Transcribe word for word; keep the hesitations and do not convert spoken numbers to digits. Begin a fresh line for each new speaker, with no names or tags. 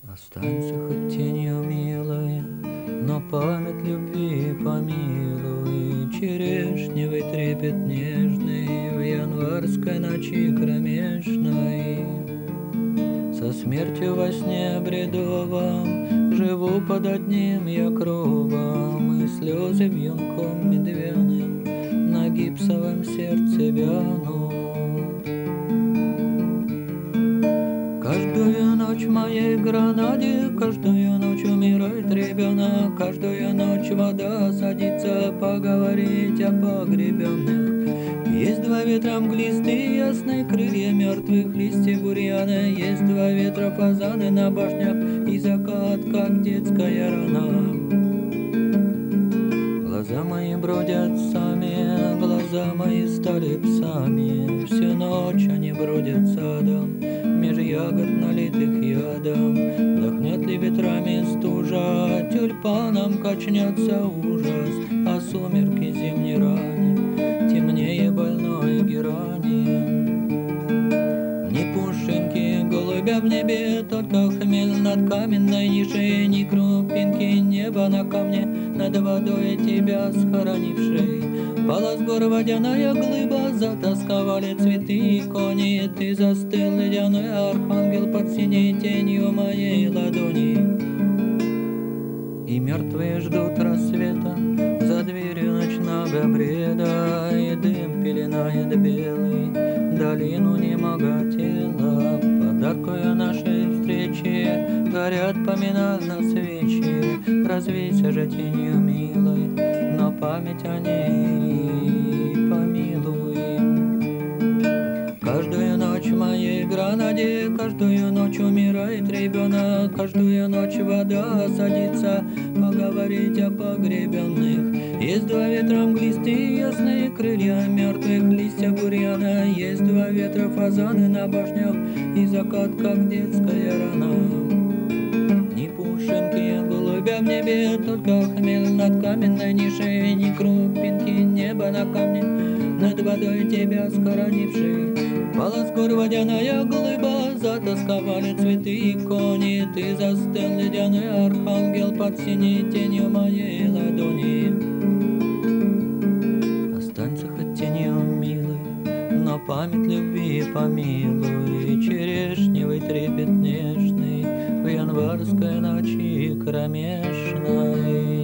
Останься хоть тенью, милая, но память любви помилуй. Черешневый трепет нежный в январской ночи кромешной. Со смертью во сне бредовом живу под одним я кровом, и слезы вьюнком медвяным на гипсовом сердце вянут. Каждую ночь в моей гранаде, каждую ночь умирает ребенок, каждую ночь вода садится поговорить о погребенных. Есть два ветра мглистые, ясные крылья мертвых, листья бурьяна. Есть два ветра фазаны на башнях, и закат, как детская рана. Глаза мои бродят сами, глаза мои стали псами. Всю ночь они бродят садом, меж ягод, налитых ядом. Дохнет ли ветрами стужа, тюльпаном качнется ужас, а сумерки зимней рани темнее больной герани. Ни пушинки, голубя в небе, только хмель над каменной нишей, ни крупинки неба на камне над водой тебя схоронившей. Пала с гор водяная глыба, затасковали цветы и кони. Ты застыл, ледяной архангел, под синей тенью моей ладони. И мертвые ждут рассвета за дверью ночного бреда, и дым пеленает белый долину немоготела. Подаркою нашей встречи горят поминально свечи. Развейся же тенью милой, но память о ней помилуй. Каждую ночь в моей гранаде, каждую ночь умирает ребенок, каждую ночь вода садится поговорить о погребенных. Есть два ветра мглистые, ясные крылья мертвых, листья бурьяна. Есть два ветра фазаны на башнях, и закат, как детская рана. Ни пушинки, голубя в небе, только хмель над каменной нишей, ни крупинки неба на камне над водой тебя схоронившей. Пала с гор водяная глыба, затасковали цветы и кони. Ты застыл, ледяной архангел, под синей тенью моей ладони. Останься хоть тенью, милый, но память любви помилуй. Черешневый трепет нежный в январской ночи кромешной.